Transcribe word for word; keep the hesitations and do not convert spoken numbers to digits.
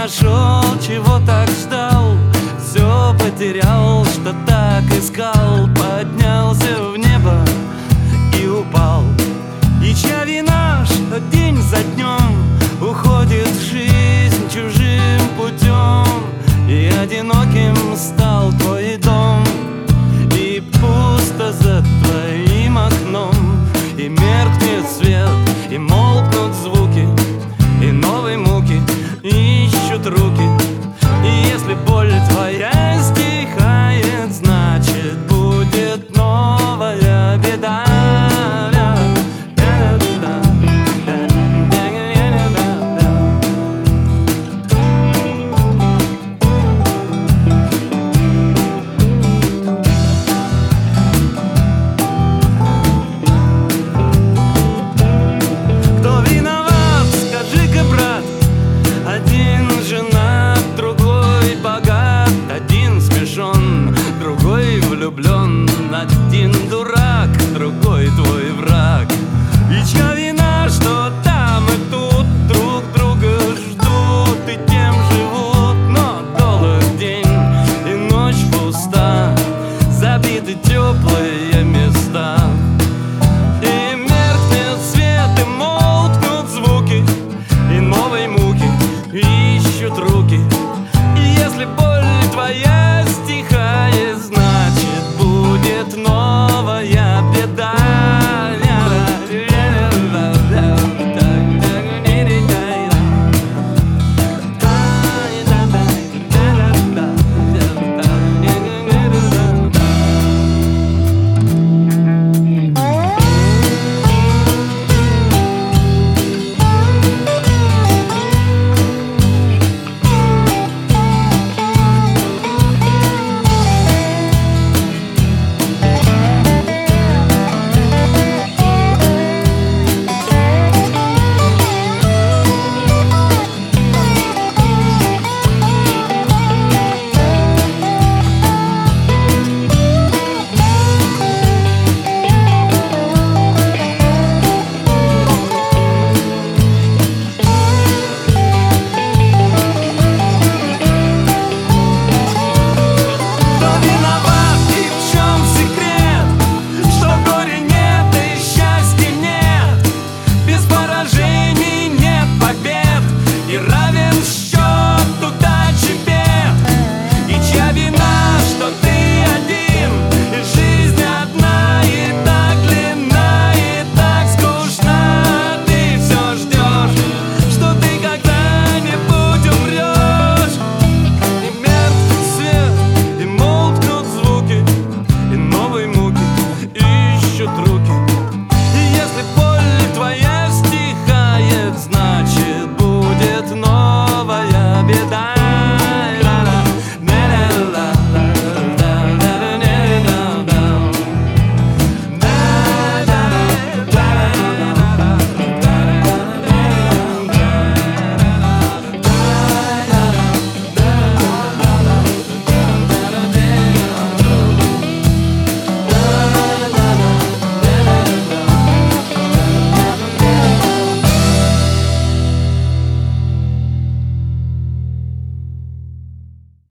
нашел, чего так ждал, все потерял, что так искал. Поднялся в небо и упал. И чья вина, что день за днем уходит в жизнь чужим путем, и одиноким стал твой дом, и пусто за твоим окном, и меркнет свет, и молкнут звуки, и новые муки ищут руки. И если боль твоя стихает, значит будет новая беда. Другой влюблен, один дурак.